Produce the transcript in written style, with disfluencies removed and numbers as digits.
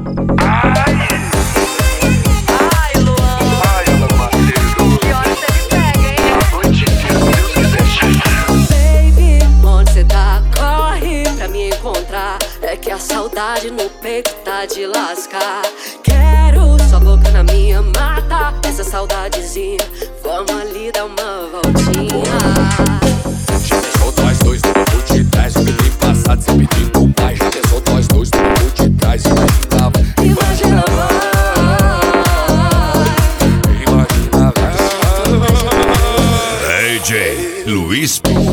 A saudade no peito tá de lascar. Quero sua boca na minha, mata essa saudadezinha. Vamos ali dar uma voltinha. Já pensou nós dois no banco de trás? O que tem passado sem pedir por mais. Já pensou nós dois no banco de trás? Imaginava, imaginava, imaginava. DJ Luiz